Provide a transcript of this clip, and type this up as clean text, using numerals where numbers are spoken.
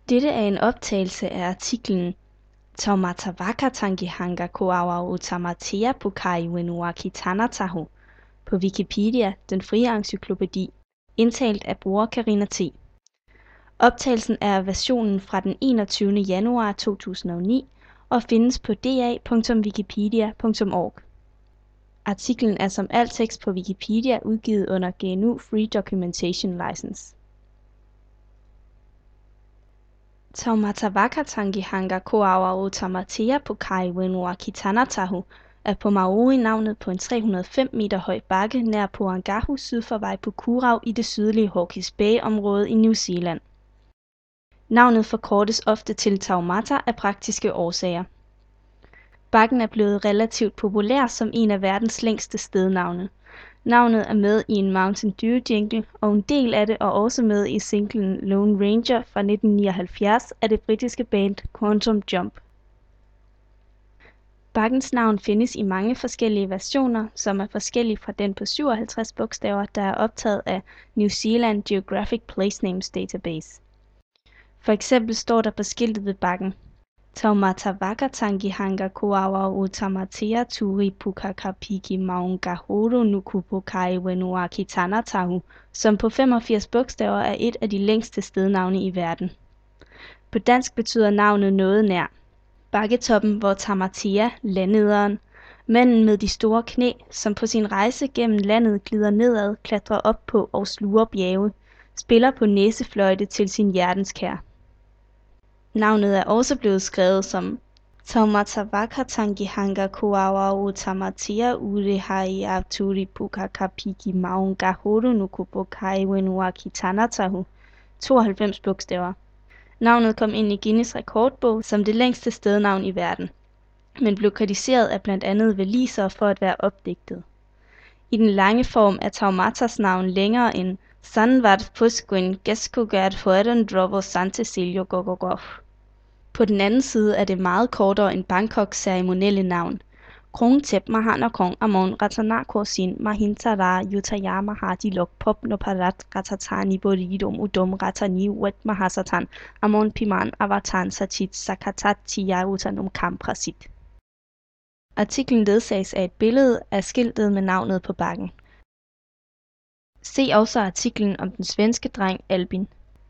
Dette er en optagelse af artiklen Taumata waka Tangihanga Koawa o Tamatea Pukai Wenuaki Tanatahu på Wikipedia, den frie encyklopædi, indtalt af bruger Karina T. Optagelsen er versionen fra den 21. januar 2009 og findes på da.wikipedia.org. Artiklen er som al tekst på Wikipedia udgivet under GNU Free Documentation License. Taumata waka Tangihanga Koawa o Tamatea Pukai Wenuaki Tanatahu er på maori navnet på en 305 meter høj bakke nær Poangahu syd for Waipukurau i det sydlige Hawke's Bay-område i New Zealand. Navnet forkortes ofte til Taumata af praktiske årsager. Bakken er blevet relativt populær som en af verdens længste stednavne. Navnet er med i en Mountain Dew jingle, og en del af det er også med i singlen Lone Ranger fra 1979 af det britiske band Quantum Jump. Bakkens navn findes i mange forskellige versioner, som er forskellige fra den på 57 bogstaver, der er optaget af New Zealand Geographic Place Names Database. For eksempel står der på skiltet ved bakken: Taumata waka Tangihanga Koawa o Tamatea Turi Pukakapiki Maungahoro Nuku Pukai Wenuaki Tanatahu, som på 85 bogstaver er et af de længste stednavne i verden. På dansk betyder navnet noget nær. Bakketoppen, hvor Tamatea, landederen, manden med de store knæ, som på sin rejse gennem landet glider nedad, klatrer op på og sluger bjerge, spiller på næsefløjte til sin hjertenskær. Navnet er også blevet skrevet som Taumata waka Tangihanga Koawa o Tamatea ure hai Turi Pukakapiki Maungahoro Nuku Pukai Wenuaki Tanatahu, 92 bogstaver. Navnet kom ind i Guinness rekordbog som det længste stednavn i verden, men blev kritiseret af blandt andet walisere for at være opdigtet. I den lange form er Taumatas navn længere end Sanvat Pusquin Geskugat Hueren Drovo Sante Siljo Gogogov. På den anden side er det meget kortere end Bangkoks ceremonielle navn. Krong Tep Mahana Kong Amon Ratanakorsin Mahintara Yutayama Hadi Lok Pop Noparat Ratatani Boridum Udom Ratani Wet Mahasatan Amon Piman Avatan Satit Sakatat Tia Utanum Kamprasit. Artiklen ledsages af et billede af skiltet med navnet på bakken. Se også artiklen om den svenske dreng Albin.